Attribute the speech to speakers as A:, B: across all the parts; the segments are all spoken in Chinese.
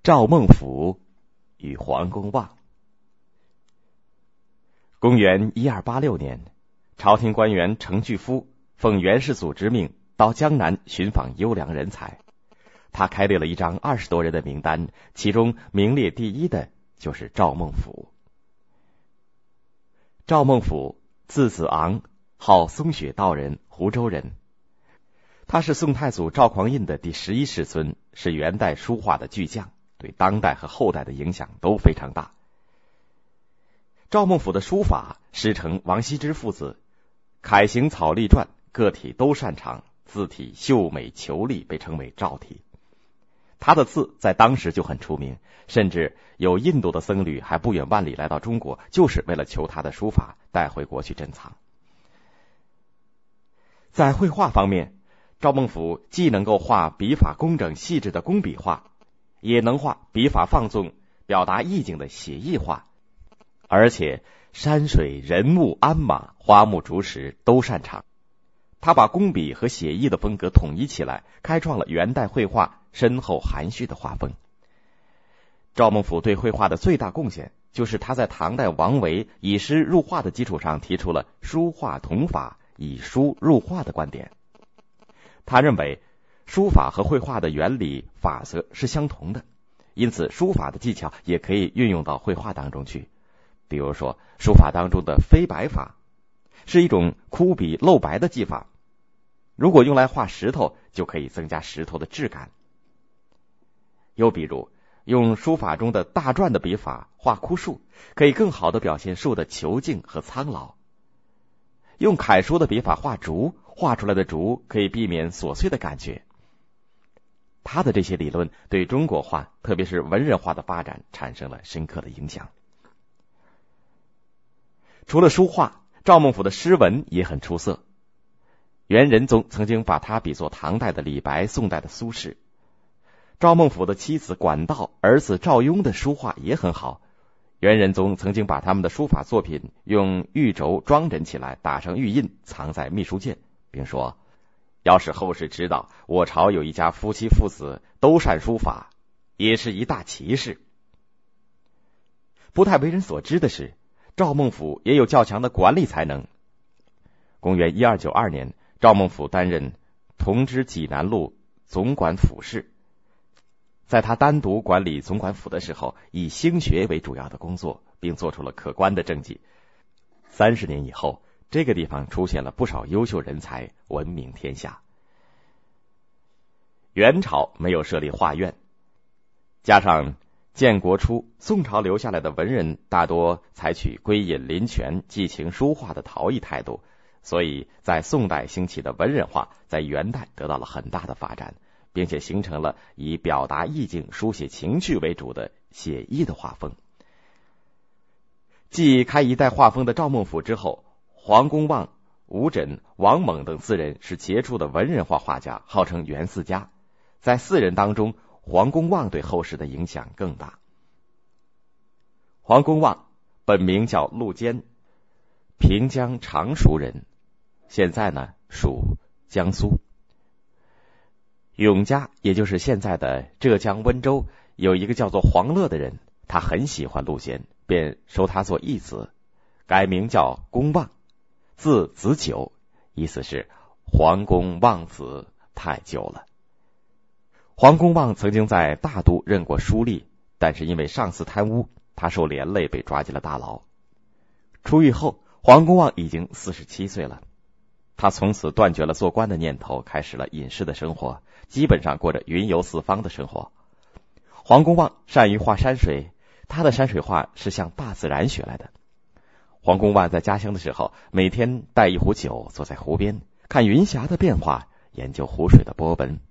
A: 赵孟頫与黄公望。公元1286年，朝廷官员程巨夫奉元世祖之命到江南寻访优良人才，他开列了一张20多人的名单，其中名列第一的就是赵孟頫。赵孟頫字子昂，号松雪道人，湖州人。他是宋太祖赵匡胤的第11世孙，是元代书画的巨匠，对当代和后代的影响都非常大。赵孟頫的书法师承王羲之父子，楷行草隶篆个体都擅长，字体秀美遒丽，被称为赵体。他的字在当时就很出名，甚至有印度的僧侣还不远万里来到中国，就是为了求他的书法，带回国去珍藏。在绘画方面，赵孟頫既能够画笔法工整细致的工笔画，也能画笔法放纵表达意境的写意画，而且山水人物鞍马花木竹石都擅长。他把工笔和写意的风格统一起来，开创了元代绘画深厚含蓄的画风。赵孟頫对绘画的最大贡献，就是他在唐代王维以诗入画的基础上提出了书画同法，以书入画的观点。他认为书法和绘画的原理法则是相同的，因此书法的技巧也可以运用到绘画当中去。比如说书法当中的飞白法是一种枯笔露白的技法，如果用来画石头，就可以增加石头的质感。又比如用书法中的大篆的笔法画枯树，可以更好地表现树的遒劲和苍老。用楷书的笔法画竹，画出来的竹可以避免琐碎的感觉。他的这些理论对中国画，特别是文人画的发展产生了深刻的影响。除了书画，赵孟頫的诗文也很出色。元仁宗曾经把他比作唐代的李白，宋代的苏轼。赵孟頫的妻子管道，儿子赵雍的书画也很好。元仁宗曾经把他们的书法作品用玉轴装帧起来，打上玉印，藏在秘书监，并说，要是后世知道我朝有一家夫妻父子都善书法，也是一大奇事。不太为人所知的是，赵孟頫也有较强的管理才能。公元1292年，赵孟頫担任同知济南路总管府事。在他单独管理总管府的时候，以兴学为主要的工作，并做出了可观的政绩。30年以后，这个地方出现了不少优秀人才，闻名天下。元朝没有设立画院，加上建国初宋朝留下来的文人大多采取归隐林泉、寄情书画的陶艺态度，所以在宋代兴起的文人画在元代得到了很大的发展，并且形成了以表达意境、书写情趣为主的写意的画风。继开一代画风的赵孟頫之后，黄公望、吴轸、王猛等4人是杰出的文人画画家，号称元四家。在4人当中，黄公望对后世的影响更大。黄公望本名叫陆坚，平江常熟人，现在呢属江苏。永嘉，也就是现在的浙江温州，有一个叫做黄乐的人，他很喜欢陆坚，便收他做义子，改名叫公望，字子久，意思是黄公望子太久了。黄公望曾经在大都任过书吏，但是因为上司贪污，他受连累被抓进了大牢。出狱后，黄公望已经47岁了。他从此断绝了做官的念头，开始了隐士的生活，基本上过着云游四方的生活。黄公望善于画山水，他的山水画是向大自然学来的。黄公望在家乡的时候，每天带一壶酒，坐在湖边，看云霞的变化，研究湖水的波纹。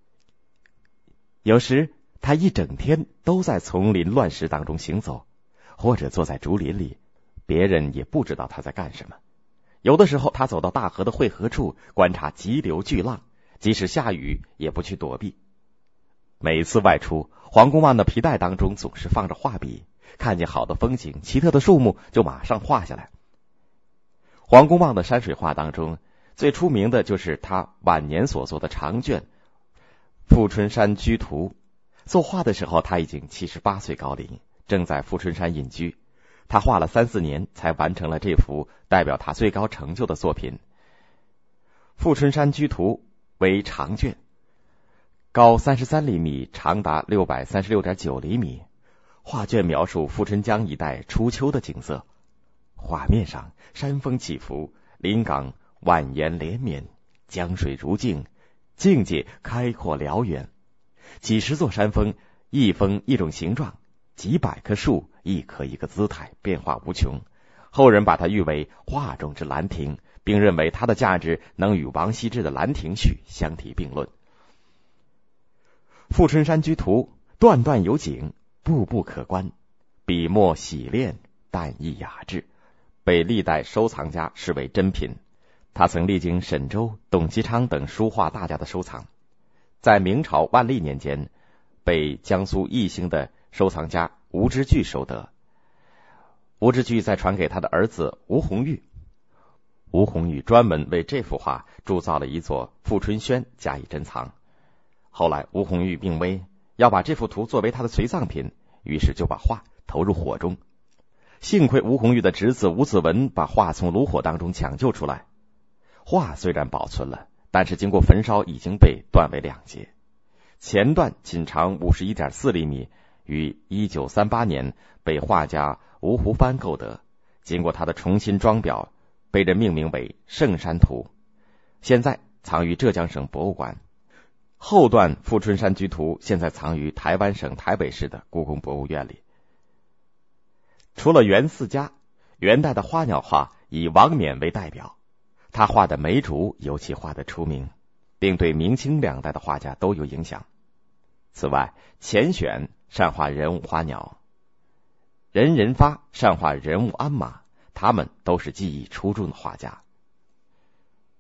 A: 有时他一整天都在丛林乱石当中行走，或者坐在竹林里，别人也不知道他在干什么。有的时候他走到大河的汇合处，观察急流巨浪，即使下雨也不去躲避。每次外出，黄公望的皮带当中总是放着画笔，看见好的风景、奇特的树木就马上画下来。黄公望的山水画当中，最出名的就是他晚年所作的长卷《富春山居图》。 作画的时候，他已经78岁高龄，正在富春山隐居。他画了3-4年，才完成了这幅代表他最高成就的作品。富春山居图为长卷，高33厘米，长达636.9厘米。画卷描述富春江一带初秋的景色，画面上山峰起伏，临港蜿蜒连绵，江水如镜，境界开阔辽远。几十座山峰，一峰一种形状，几百棵树，一棵一个姿态，变化无穷。后人把它誉为画中之兰亭，并认为它的价值能与王羲之的《兰亭序》相提并论。富春山居图段段有景，步步可观，笔墨洗练，淡逸雅致，被历代收藏家视为珍品。他曾历经沈周、董其昌等书画大家的收藏，在明朝万历年间被江苏义兴的收藏家吴之巨收得。吴之巨再传给他的儿子吴鸿玉，吴鸿玉专门为这幅画铸造了一座富春轩加以珍藏。后来吴鸿玉病危，要把这幅图作为他的随葬品，于是就把画投入火中。幸亏吴鸿玉的侄子吴子文把画从炉火当中抢救出来，画虽然保存了，但是经过焚烧已经被断为2截。前段仅长51.4厘米，于1938年被画家吴湖帆购得，经过他的重新装裱，被人命名为圣山图，现在藏于浙江省博物馆。后段富春山居图现在藏于台湾省台北市的故宫博物院里。除了袁四家，元代的花鸟画以王冕为代表，他画的梅竹尤其画得出名，并对明清2代的画家都有影响。此外，钱选善画人物花鸟，任发善画人物鞍马，他们都是技艺出众的画家。